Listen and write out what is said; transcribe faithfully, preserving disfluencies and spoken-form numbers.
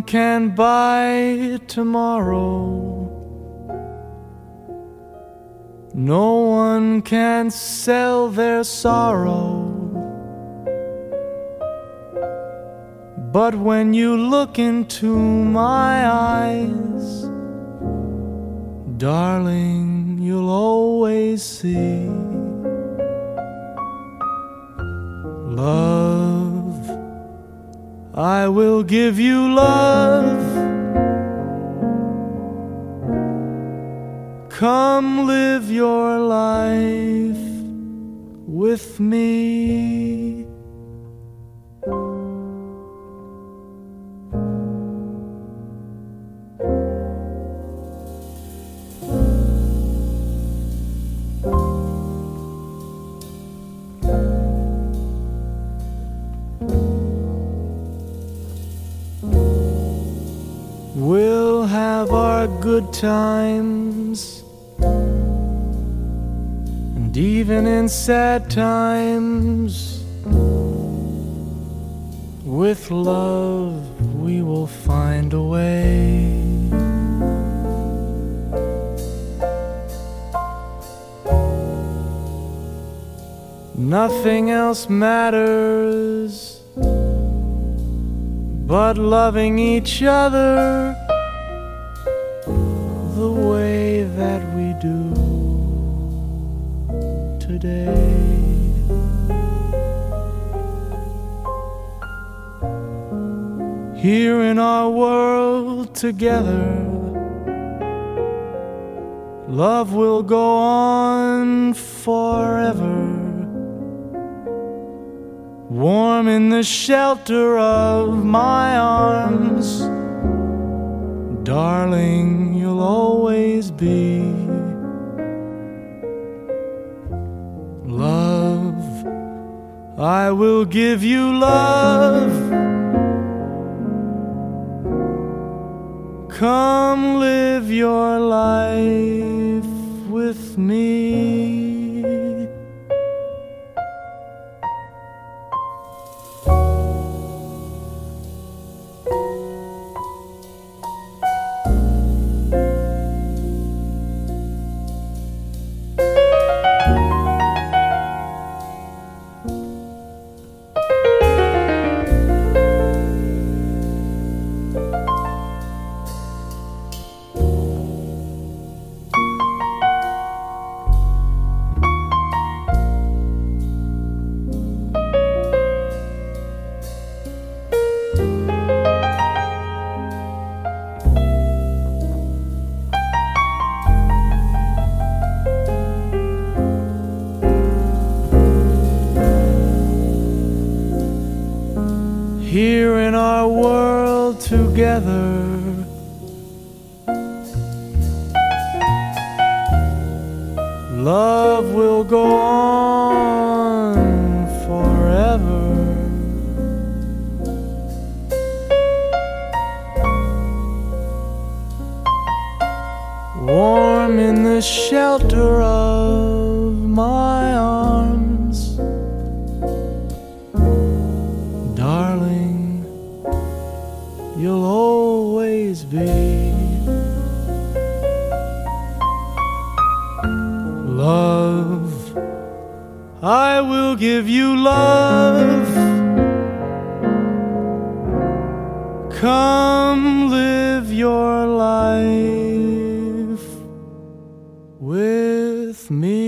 can buy tomorrow. No one can sell their sorrow. But when you look into my eyes, darling, you'll always see love. I will give you love. Come live your life with me. We'll have our good times, and even in sad times, with love we will find a way. Nothing else matters but loving each other the way that we do today. Here in our world together, love will go on forever, warm in the shelter of my arms. Darling, you'll always be love. I will give you love. Come live your life with me. Here in our world together, love will go on forever, warm in the shelter of my arms. Darling, you'll always be love. I will give you love. Come live your life with me.